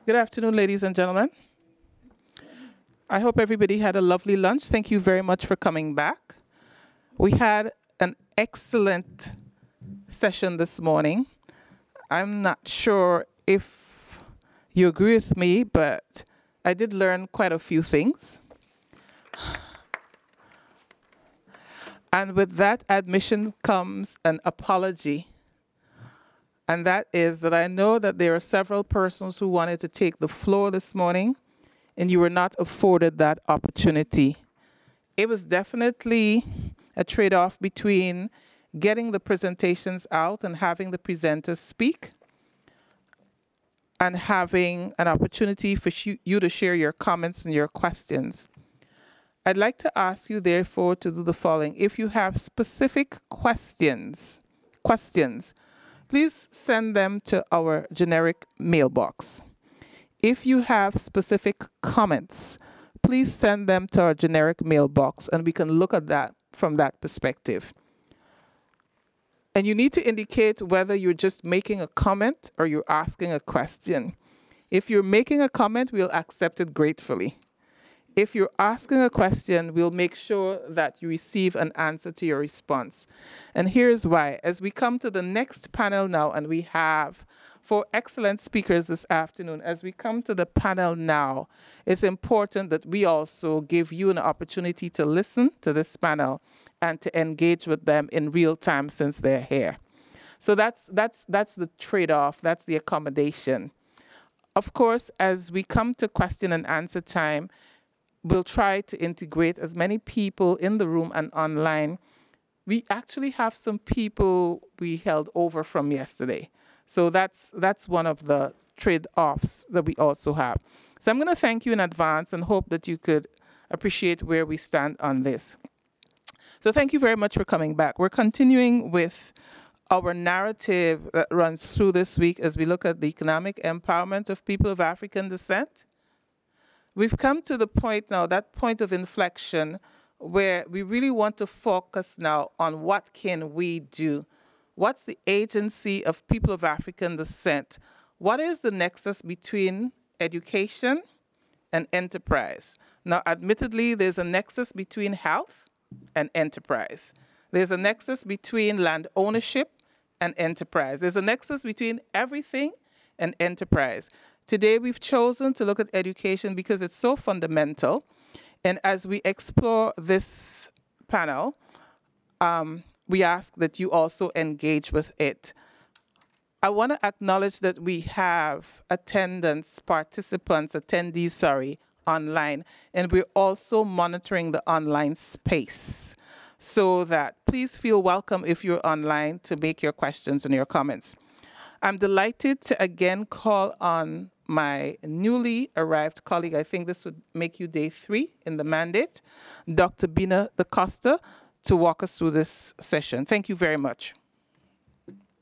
Good afternoon, ladies and gentlemen. I hope everybody had a lovely lunch. Thank you very much for coming back. We had an excellent session this morning. I'm not sure if you agree with me, but I did learn quite a few things. And with that admission comes an apology. And that is that I know that there are several persons who wanted to take the floor this morning, and you were not afforded that opportunity. It was definitely a trade-off between getting the presentations out and having the presenters speak and having an opportunity for you to share your comments and your questions. I'd like to ask you, therefore, to do the following. If you have specific questions, please send them to our generic mailbox. If you have specific comments, please send them to our generic mailbox and we can look at that from that perspective. And you need to indicate whether you're just making a comment or you're asking a question. If you're making a comment, we'll accept it gratefully. If you're asking a question, we'll make sure that you receive an answer to your response. And here's why. As we come to the next panel now, and we have 4 excellent speakers this afternoon, as we come to the panel now, it's important that we also give you an opportunity to listen to this panel and to engage with them in real time since they're here. So that's the trade-off, that's the accommodation. Of course, as we come to question and answer time, we'll try to integrate as many people in the room and online. We actually have some people we held over from yesterday. So that's one of the trade-offs that we also have. So I'm going to thank you in advance and hope that you could appreciate where we stand on this. So thank you very much for coming back. We're continuing with our narrative that runs through this week as we look at the economic empowerment of people of African descent. We've come to the point now, that point of inflection, where we really want to focus now on what can we do. What's the agency of people of African descent? What is the nexus between education and enterprise? Now, admittedly, there's a nexus between health and enterprise. There's a nexus between land ownership and enterprise. There's a nexus between everything and enterprise. Today, we've chosen to look at education because it's so fundamental. And as we explore this panel, we ask that you also engage with it. I want to acknowledge that we have attendees, online, and we're also monitoring the online space so that please feel welcome if you're online to make your questions and your comments. I'm delighted to again call on my newly arrived colleague. I think this would make you day 3 in the mandate, Dr. Bina Da Costa, to walk us through this session. Thank you very much.